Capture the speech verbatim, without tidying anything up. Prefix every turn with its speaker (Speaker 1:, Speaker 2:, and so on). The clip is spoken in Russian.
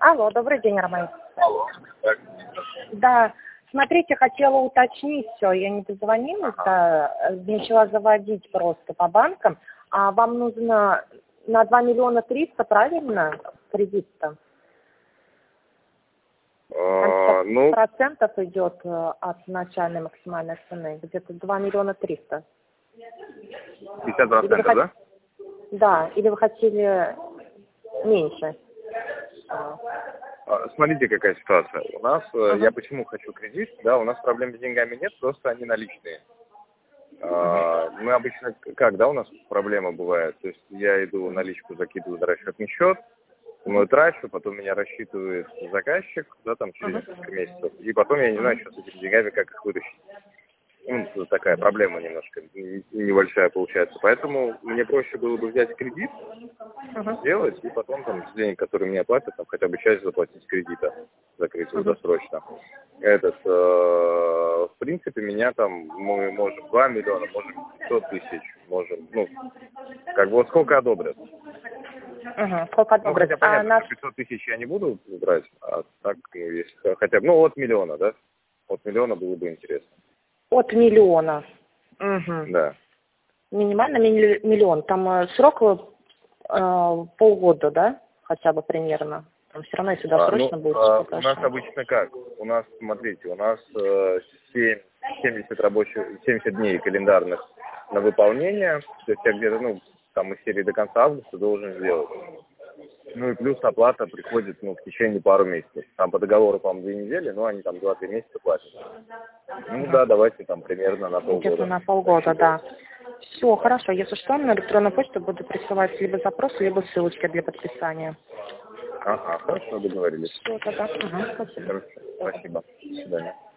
Speaker 1: Алло, добрый день, Роман.
Speaker 2: Алло. Так.
Speaker 1: Да, смотрите, хотела уточнить все. Я не дозвонилась,
Speaker 2: Ага.
Speaker 1: да, начала заводить просто по банкам. А вам нужно на два миллиона триста, правильно, кредит-то? Там
Speaker 2: А, ну,
Speaker 1: пятьдесят процентов идет э, от начальной максимальной цены, где-то два миллиона триста.
Speaker 2: пятьдесят
Speaker 1: Или вы
Speaker 2: процентов,
Speaker 1: хот-
Speaker 2: да?
Speaker 1: Да, или вы хотели меньше? А,
Speaker 2: А, Смотрите, какая ситуация. У нас, э,
Speaker 1: Ага,
Speaker 2: я почему хочу кредит, да, у нас проблем с деньгами нет, просто они наличные.
Speaker 1: ага,
Speaker 2: А, Мы обычно, как, да, у нас проблема бывает, то есть я иду наличку закидываю на расчетный счет,
Speaker 1: ага,
Speaker 2: ну, трачу, потом меня рассчитывает заказчик, да, там через
Speaker 1: ага,
Speaker 2: несколько месяцев, и потом я не знаю,
Speaker 1: ага,
Speaker 2: что с этими деньгами, как их вытащить. Ну, тут такая проблема немножко н- небольшая получается. Поэтому мне проще было бы взять кредит,
Speaker 1: ага,
Speaker 2: сделать, и потом там с денег, которые мне платят, там хотя бы часть заплатить кредита, закрыть его
Speaker 1: ага.
Speaker 2: досрочно. Этот, э, в принципе, меня там, мы можем два миллиона, можем пятьсот тысяч, можем, ну, как бы вот сколько одобрят.
Speaker 1: Ага, сколько
Speaker 2: Ну,
Speaker 1: одобрят?
Speaker 2: хотя
Speaker 1: А
Speaker 2: понятно,
Speaker 1: наш
Speaker 2: что пятьсот тысяч я не буду брать, а так, ну, если хотя бы, ну, от миллиона, да? От миллиона было бы интересно.
Speaker 1: от миллиона. Угу.
Speaker 2: Да.
Speaker 1: Минимально милли- миллион. Там э, срок э, полгода, да? Хотя бы примерно. Там все равно, если
Speaker 2: А, ну,
Speaker 1: досрочно будет,
Speaker 2: а,
Speaker 1: что-то
Speaker 2: у нас
Speaker 1: ошибка.
Speaker 2: обычно как? У нас, смотрите, у нас э, семь, семьдесят рабочих, семьдесят дней календарных на выполнение. То есть я где-то, ну, там из серии до конца августа должен сделать. Ну и плюс оплата приходит, ну, в течение пару месяцев. Там по договору, по-моему, две недели, но они там два-три месяца платят. Ну
Speaker 1: Угу.
Speaker 2: да, давайте там примерно на
Speaker 1: Где-то
Speaker 2: полгода
Speaker 1: на полгода,
Speaker 2: рассчитывать.
Speaker 1: да. Все, хорошо. Если что, на электронную почту буду присылать либо запрос, либо ссылочки для подписания.
Speaker 2: Ага, хорошо, договорились.
Speaker 1: Все, тогда. Угу, спасибо.
Speaker 2: Хорошо, спасибо. До свидания.